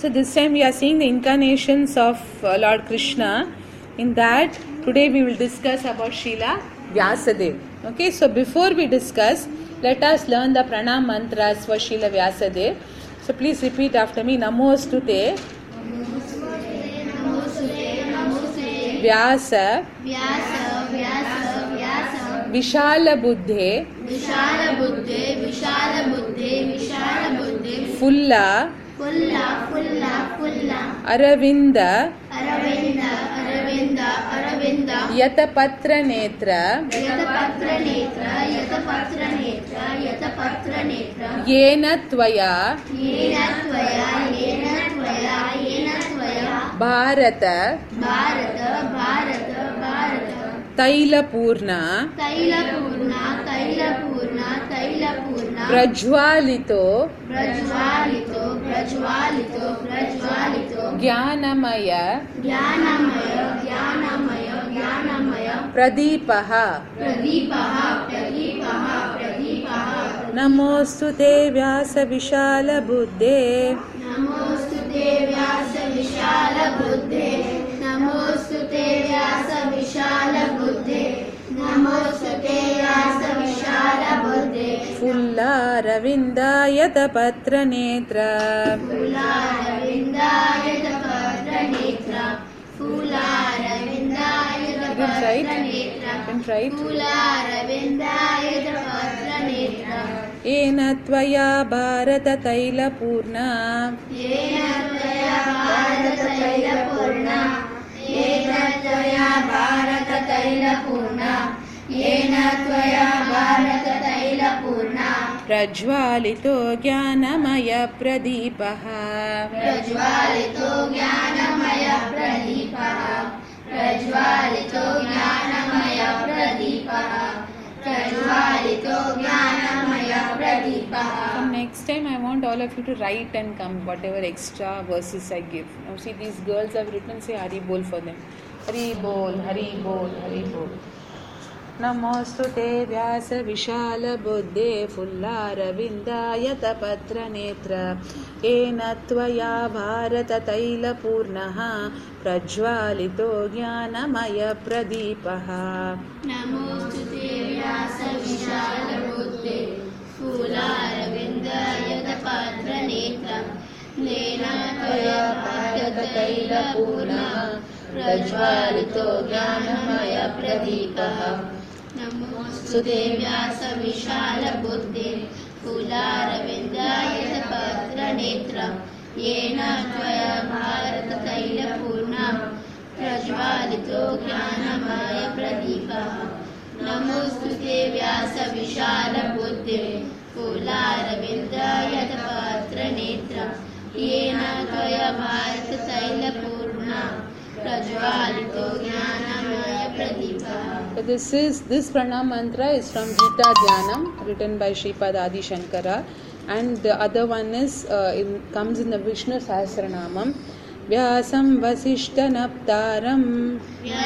So this time we are seeing the incarnations of Lord Krishna. In that, today we will discuss about Srila Vyasadeva. Okay, so before we discuss, let us learn the pranam mantras for Srila Vyasadeva. So please repeat after me. Namostute Vyasa Vishala Buddhe Fulla Aravinda Yatapatra Netra Yena Tvaya Bharata Taila Purna Prajwalito Jnanamaya Pradipaha Namostute Vyasa Vishala Buddhe Fulla Ravinda Yatapatra Netra Yena Tvaya Bharata Taila Purna Prajwalito Jnanamaya Pradipaha From next time I want all of you to write and come whatever extra verses I give. Now see, these girls have written, say Hari Bol for them. Hari Bol, Hari Bol, Hari Bol. Namostute Vyasa Vishala Buddhe Fulla Ravinda Yatapatra Netra Yena Tvaya Bharata Taila Purnaha Prajwalito Jnanamaya Pradipaha Namostute Vyasa Vishala Buddhe Fulla Ravinda Yatapatra Netra Yena Tvaya Bharata Taila Purnaha Prajwalito Jnanamaya Pradipaha Namostute Vyasa Vishala Buddhe Fulla Ravinda Yatapatra Netra Yena Tvaya Bharata Taila Purna Prajwalito Jnanamaya Pradipaha Namostute Vyasa Vishala Buddhe Fulla Ravinda Yatapatra Netra Yena Tvaya Bharata Taila Purna Prajwalito Jnanamaya Pradipaha. So this pranam mantra is from Gita Dhyanam, written by Sripad Adi Shankara, and the other one is comes in the Vishnu Sahasranamam. Vyasam Vasishta Naptaram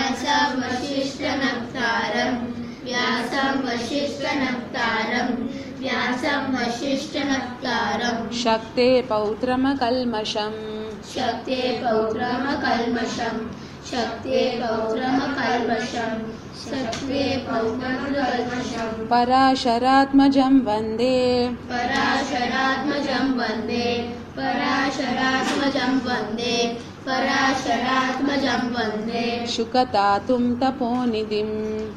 Shakte Pautrama Kalmasham Parasharatmajam Vande Shukatatum Taponidhim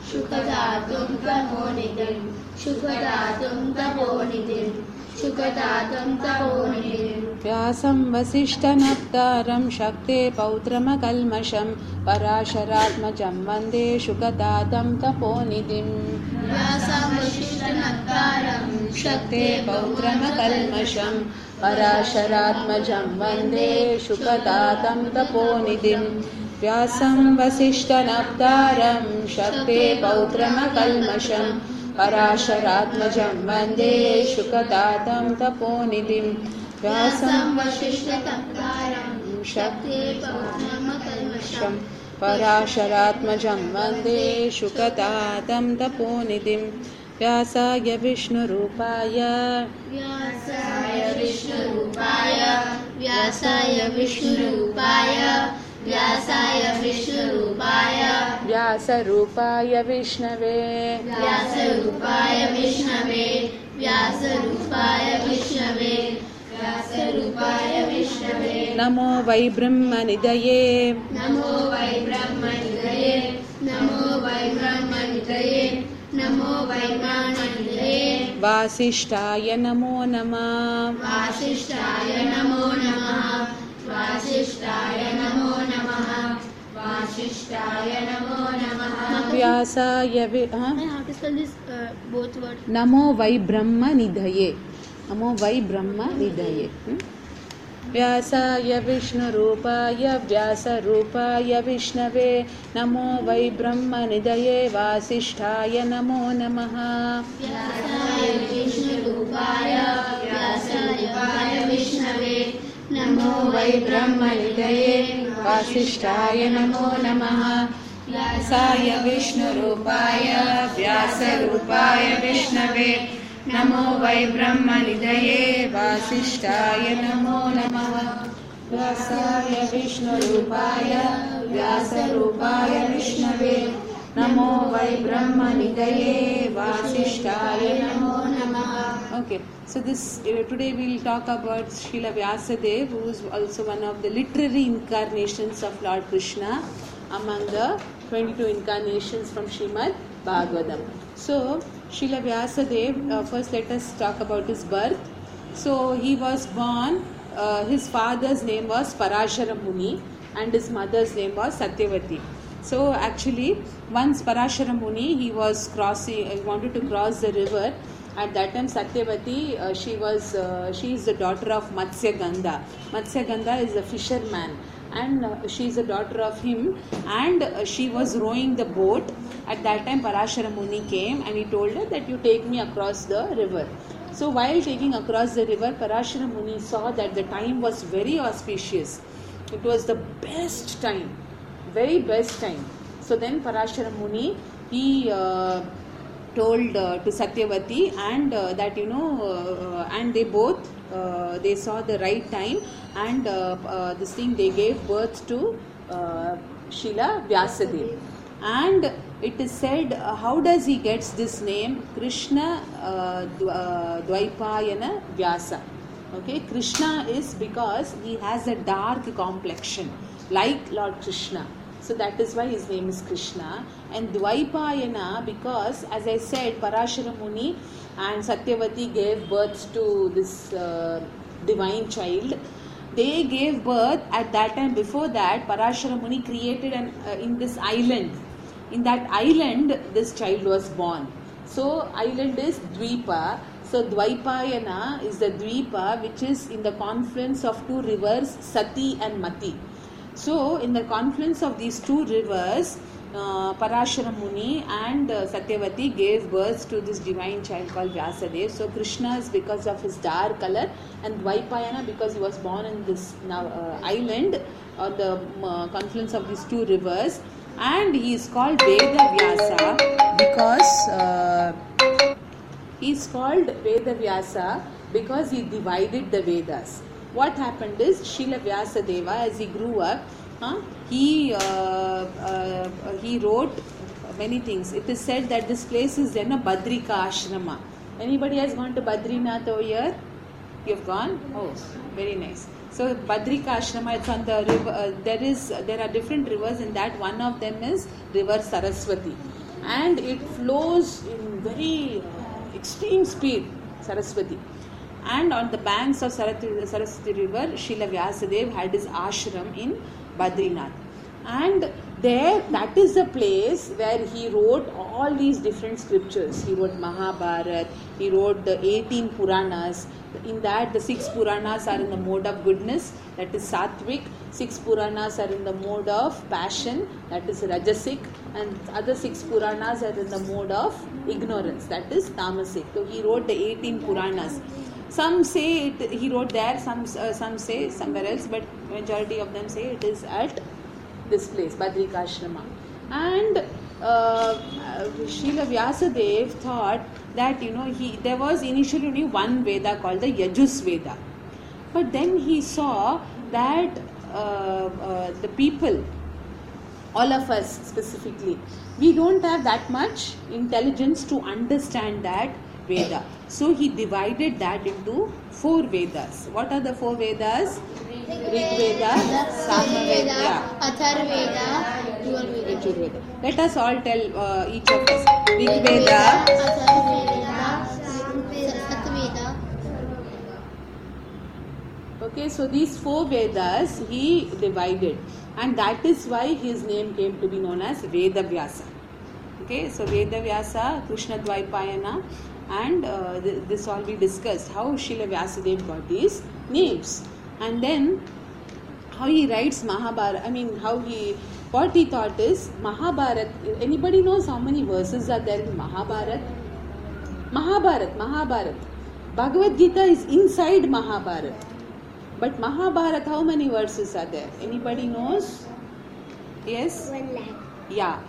Vyasam Vasishta Naptaram Shakte Pautrama Kalmasham Parasharatmajam Vande Shukatatam Taponidhim Vyasam Vasishta Naptaram Shakte Pautrama Kalmasham Parasharatmajam Vande Shukatatam Taponidhim Vyasam Vasishta Naptaram Shakte Pautrama Kalmasham Parasharatmajam Vande Shukatatam Taponidhim Vyasam Vasishta Naptaram Shakte Pautrama Kalmasham Parasharatmajam Vande Shukatatam Taponidhim Vyasaya Vishnu Rupaya व्यासाय विष्णुरूपाय व्यासाय विष्णुरूपाय व्यासरूपाय विष्णवे व्यासरूपाय विष्णवे व्यासरूपाय विष्णवे व्यासरूपाय विष्णवे नमो वै ब्रह्मनिधये नमो वै ब्रह्मनिधये नमो वै ब्रह्मनिधये नमो वै ब्रह्मनिधये वासिष्ठाय नमो नमः वासिष्ठाय नमो नमः वासिष्ठाय नमो नमः वासिष्ठाय नमो नमः व्यासाय How to spell this both words? नमो वै ब्रह्मनिधये नमो वै ब्रह्मनिधये व्यासाय विष्णुरूपाय व्यासरूपाय विष्णवे नमो वै ब्रह्मनिधये वासिष्ठाय नमो नमः व्यासाय विष्णुरूपाय व्यासरूपाय विष्णवे नमो वै ब्रह्मनिधये वासिष्ठाय नमो नमः व्यासाय विष्णुरूपाय व्यासरूपाय विष्णवे नमो वै ब्रह्मनिधये वासिष्ठाय नमो नमः व्यासाय विष्णुरूपाय व्यासरूपाय विष्णवे नमो वै ब्रह्मनिधये वासिष्ठाय नमो नमः. Okay, so today we will talk about Srila Vyasadeva, who is also one of the literary incarnations of Lord Krishna among the 22 incarnations from Srimad Bhagavatam. So Srila Vyasadeva, first let us talk about his birth. So he was born, his father's name was Parashara Muni and his mother's name was Satyavati. So actually once Parashara Muni, he wanted to cross the river. At that time Satyavati, she is the daughter of Matsya Gandha. Matsya Gandha is a fisherman and she is a daughter of him, and she was rowing the boat. At that time Parashara Muni came and he told her that you take me across the river. So while taking across the river, Parashara Muni saw that the time was very auspicious. It was the best time, very best time. So then Parashara Muni, he told to Satyavati and that and they both they saw the right time, and they gave birth to Srila Vyasadeva. And it is said, how does he gets this name? Krishna Dvaipayana Vyasa. Okay, Krishna is because he has a dark complexion like Lord Krishna. So that is why his name is Krishna. And Dvaipayana because, as I said, Parashara Muni and Satyavati gave birth to this divine child. They gave birth at that time. Before that, Parashara Muni created in this island. In that island, this child was born. So island is Dvipa. So Dvaipayana is the Dvipa which is in the confluence of two rivers, Sati and Mati. So in the confluence of these two rivers, Parashara Muni and Satyavati gave birth to this divine child called Vyasadeva. So Krishna is because of his dark color, and Dvaipayana because he was born in this island on the confluence of these two rivers, and he is called Veda Vyasa because he divided the Vedas. What happened is, Srila Vyasadeva, as he grew up, he wrote many things. It is said that this place is in a Badrika Ashrama. Anybody has gone to Badrinath over here? You have gone? Oh, very nice. So Badrika Ashrama, it's on the river. There are different rivers. In that, one of them is River Saraswati, and it flows in very extreme speed. Saraswati. And on the banks of Saraswati river, Srila Vyasadeva had his ashram in Badrinath. And there, that is the place where he wrote all these different scriptures. He wrote Mahabharata, he wrote the 18 Puranas. In that, the 6 Puranas are in the mode of goodness, that is Sattvic. 6 Puranas are in the mode of passion, that is Rajasic. And other 6 Puranas are in the mode of ignorance, that is Tamasic. So he wrote the 18 Puranas. Some say he wrote there, some say somewhere else, but majority of them say it is at this place, Badrika Ashrama. And Srila Vyasadeva thought that there was initially only one Veda called the Yajus Veda. But then he saw that the people, all of us specifically, we don't have that much intelligence to understand that Veda. So he divided that into 4 Vedas. What are the 4 Vedas? Rig Veda, Samaveda, Atharveda, Yajurveda. Yajurveda. Let us all tell each of us. Rig Veda, Atharveda, Satveda. okay, so these 4 Vedas he divided, and that is why his name came to be known as Veda Vyasa. Okay, so Veda Vyasa, Krishna Dvaipayana, and this all we discussed how Srila Vyasadeva got these names, and then how he writes Mahabharata. I mean, what he thought is Mahabharata. Anybody knows how many verses are there in Mahabharata? Mahabharata. Bhagavad Gita is inside Mahabharata. But Mahabharata, how many verses are there? Anybody knows? Yes? 1 lakh. Yeah.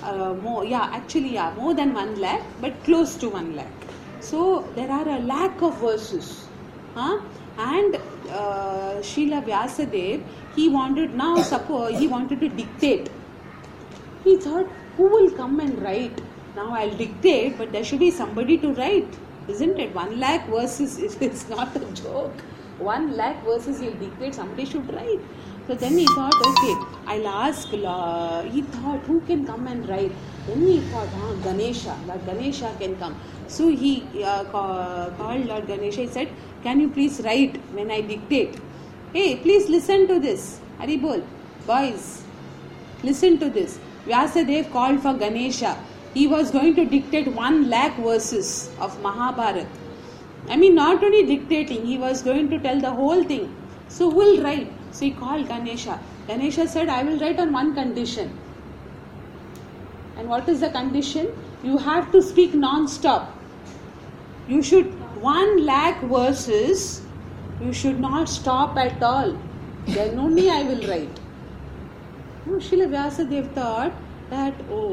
More than 1 lakh, but close to 1 lakh. So there are a lakh of verses. And Srila Vyasadeva, he wanted to dictate. He thought, who will come and write? Now I'll dictate, but there should be somebody to write. Isn't it? 1 lakh verses is not a joke. 1 lakh verses he'll dictate, somebody should write. So then he thought, okay, I'll ask. He thought, who can come and write? Then he thought, Ganesha. Lord Ganesha can come. So he called Lord Ganesha. He said, can you please write when I dictate? Hey, please listen to this. Haribol, boys, listen to this. Vyasadeva called for Ganesha. He was going to dictate 1 lakh verses of Mahabharata. I mean, not only dictating, he was going to tell the whole thing. So who will write? So he called Ganesha. Ganesha said, I will write on one condition. And what is the condition? You have to speak non-stop. You should, 1 lakh verses, you should not stop at all. Then only I will write. Srila Vyasadeva thought that,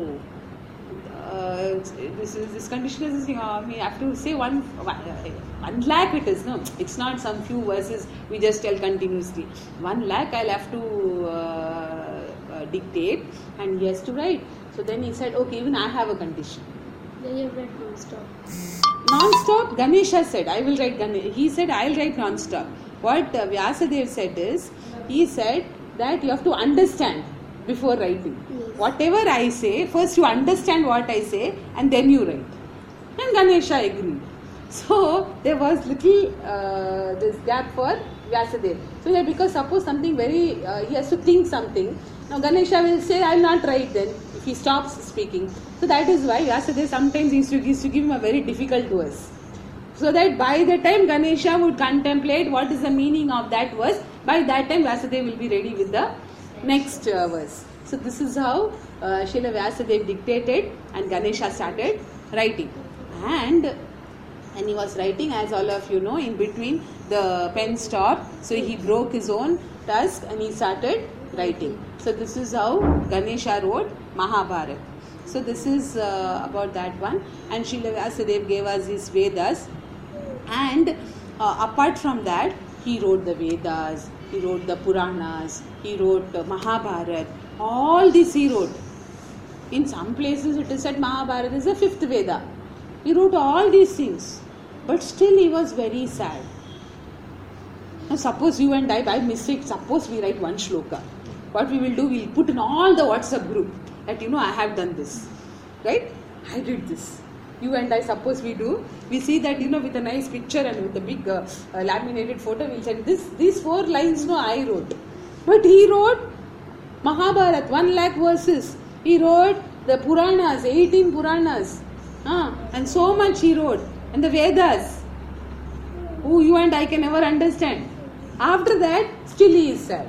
this condition is, I have to say 1 lakh it is. No, it's not some few verses we just tell continuously. 1 lakh I'll have to dictate, and he has to write. So then he said, okay, even I have a condition. Then you write non-stop. Non-stop, Ganesha said, I will write he said, I'll write non-stop. What Vyasadeva said is, he said that you have to understand before writing. Yes. Whatever I say, first you understand what I say and then you write. And Ganesha agreed. So there was little this gap for Vyasadeva. So that because suppose something very, he has to think something. Now Ganesha will say, I will not write then, if he stops speaking. So that is why Vyasadeva sometimes used to give him a very difficult verse. So that by the time Ganesha would contemplate what is the meaning of that verse, by that time Vyasadeva will be ready with the next verse. So this is how Srila Vyasadeva dictated and Ganesha started writing. And he was writing, as all of you know, in between the pen stopped. So he broke his own tusk and he started writing. So this is how Ganesha wrote Mahabharata. So this is about that one. And Srila Vyasadeva gave us his Vedas. And apart from that, he wrote the Vedas, he wrote the Puranas, he wrote Mahabharata. All this he wrote. In some places it is said Mahabharata is the 5th Veda. He wrote all these things. But still he was very sad. Now suppose you and I, by mistake, suppose we write one shloka. What we will do, we will put in all the WhatsApp group that I have done this. Right? I did this. You and I, suppose we do. We see that, with a nice picture and with a big laminated photo, we'll say, these 4 lines, I wrote. But he wrote Mahabharata, 1 lakh verses. He wrote the Puranas, 18 Puranas. And so much he wrote. And the Vedas, who you and I can never understand. After that, still he is sad.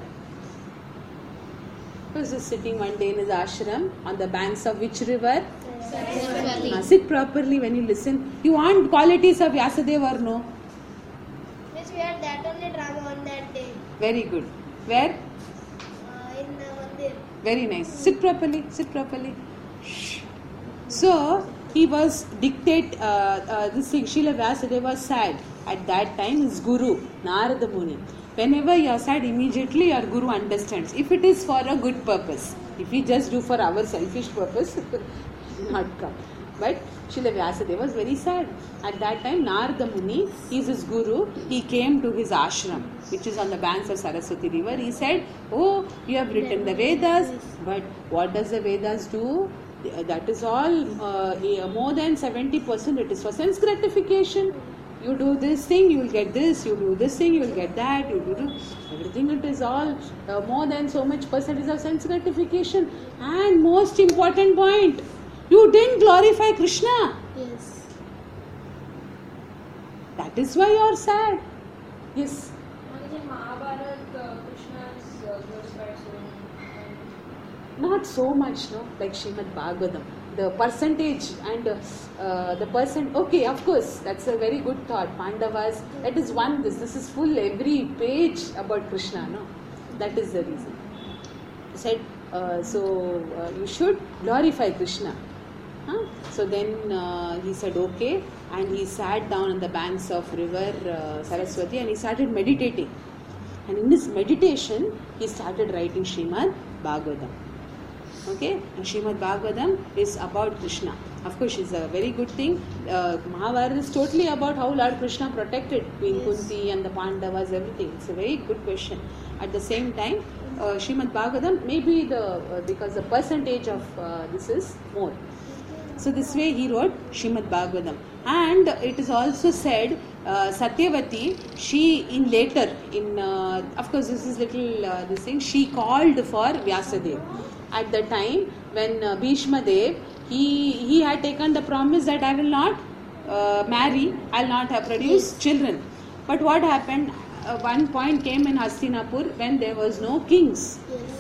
He was just sitting one day in his ashram on the banks of which river? Sit properly when you listen. You want qualities of Vyasadeva or no? Yes, we had that only drama on that day. Very good. Where? In Mandir. Very nice. Sit properly. Sit properly. Shh. So he was this thing. Srila Vyasadeva was sad at that time his guru, Narada Muni. Whenever you are sad, immediately your guru understands. If it is for a good purpose, if we just do for our selfish purpose, not come. But Srila Vyasadeva was very sad. At that time, Narada Muni, he is his guru, he came to his ashram, which is on the banks of Saraswati river. He said, oh, you have written the Vedas, but what does the Vedas do? That is all, more than 70% it is for sense gratification. You do this thing, you will get this. You do this thing, you will get that. You do everything. It is all more than so much percentage of sense gratification. And most important point, you didn't glorify Krishna. Yes. That is why you are sad. Yes. In Mahabharata, Krishna is glorified so Not so much, no, like Srimad Bhagavatam. The percentage and the percent. Okay, of course, that's a very good thought. Pandavas. That is one. This is full every page about Krishna. No, that is the reason. He said you should glorify Krishna. Huh? So then he said okay, and he sat down on the banks of river Saraswati and he started meditating. And in his meditation, he started writing Srimad Bhagavatam. Okay, and Srimad Bhagavatam is about Krishna. Of course, it's a very good thing. Mahabharata is totally about how Lord Krishna protected Queen Kunti and the Pandavas, everything. It's a very good question. At the same time, Srimad Bhagavatam, maybe because the percentage of this is more. So this way he wrote Srimad Bhagavatam. And it is also said Satyavati, she of course this is little this thing, she called for Vyasadeva. At the time when Bhishma Dev, he had taken the promise that I will not marry, I will not have produced children. But what happened? One point came in Hastinapur when there was no kings,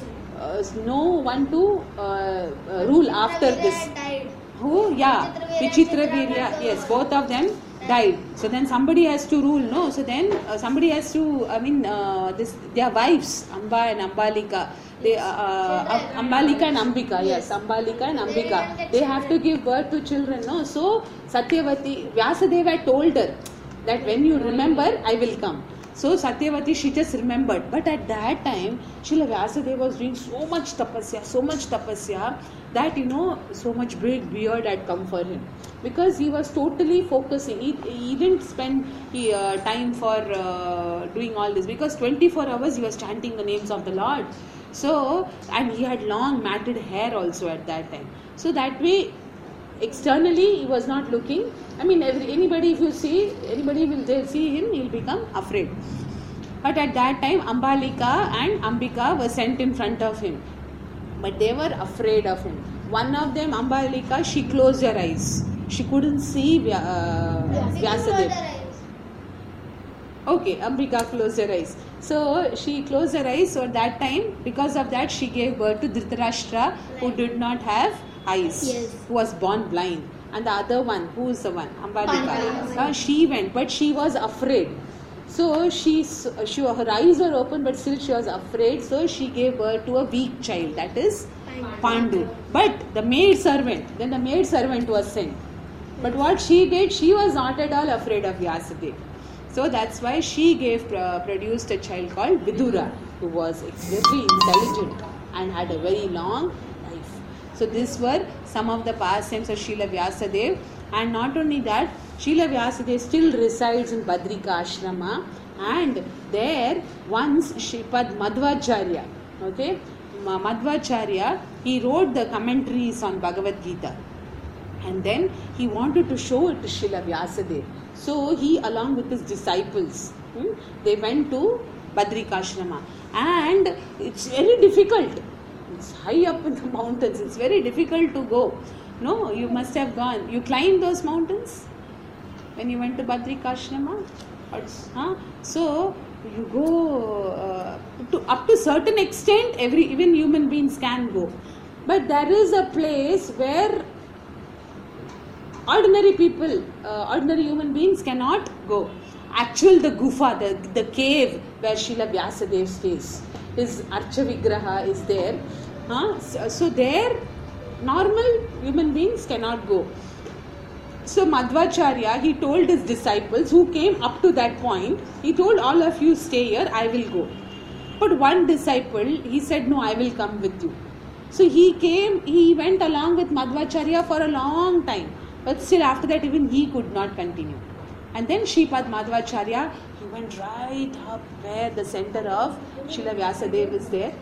no one to rule after this. Died. Who? Yeah, Vichitravirya. Yes, both of them died. So then somebody has to rule, no? So then somebody has to, their wives, Amba and Ambalika. Ambalika and Ambika, yes, Ambalika and Ambika. They have to give birth to children, no? So Satyavati, Vyasadeva had told her that when you remember, I will come. So Satyavati, she just remembered. But at that time, Srila Vyasadeva was doing so much tapasya, that so much big beard had come for him. Because he was totally focusing. He didn't spend time for doing all this. Because 24 hours he was chanting the names of the Lord. So, and he had long matted hair also at that time. So that way, externally he was not looking. Anybody, if you see, anybody will see him, he'll become afraid. But at that time, Ambalika and Ambika were sent in front of him. But they were afraid of him. One of them, Ambalika, she closed her eyes. She couldn't see Vyasadeva. Okay, Ambika closed her eyes. So she closed her eyes. So at that time, because of that, she gave birth to Dhritarashtra, who did not have eyes, who was born blind. And the other one, who is the one? Ambalika. She went, but she was afraid. So her eyes were open, but still she was afraid. So she gave birth to a weak child, that is Pandu. But the maid servant was sent. But what she did, she was not at all afraid of Vyasadeva. So that's why she produced a child called Vidura, who was very intelligent and had a very long life. So these were some of the pastimes of Srila Vyasadeva. And not only that, Srila Vyasadeva still resides in Badrika Ashrama, and there once Shripad Madhvacharya, Madhvacharya, he wrote the commentaries on Bhagavad Gita. And then he wanted to show it to Srila Vyasadeva. So he, along with his disciples, they went to Badrika Ashrama. And it's very difficult. It's high up in the mountains. It's very difficult to go. No, you must have gone. You climbed those mountains when you went to Badrika Ashrama? So you go up to certain extent, even human beings can go. But there is a place where ordinary people, ordinary human beings cannot go. The gufa, the cave where Srila Vyasadeva stays, his Archa Vigraha is there. So there, normal human beings cannot go. So Madhvacharya, he told his disciples who came up to that point, he told all of you stay here, I will go. But one disciple, he said, no, I will come with you. So he went along with Madhvacharya for a long time. But still after that even he could not continue. And then Shripad Madhvacharya, he went right up where the center of Srila Vyasadeva is there.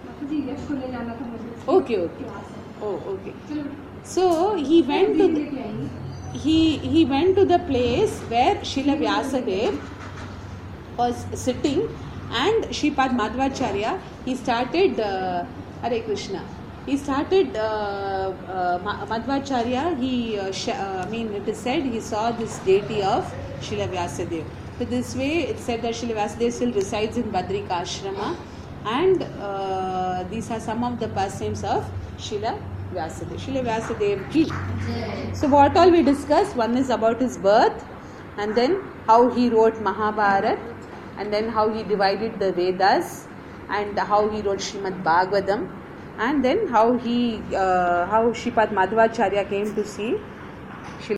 Okay. Oh, okay. So he went to he went to the place where Srila Vyasadeva was sitting, and Shripad Madhvacharya, he started Hare Krishna. He started Madhvacharya. It is said he saw this deity of Srila Vyasadeva. So this way it said that Srila Vyasadeva still resides in Badrika Ashrama, and these are some of the pastimes of Srila Vyasadeva. Srila Vyasadeva ki. So what all we discussed? One is about his birth, and then how he wrote Mahabharata, and then how he divided the Vedas, and how he wrote Srimad Bhagavatam, and then how Shripad Madhvacharya came to see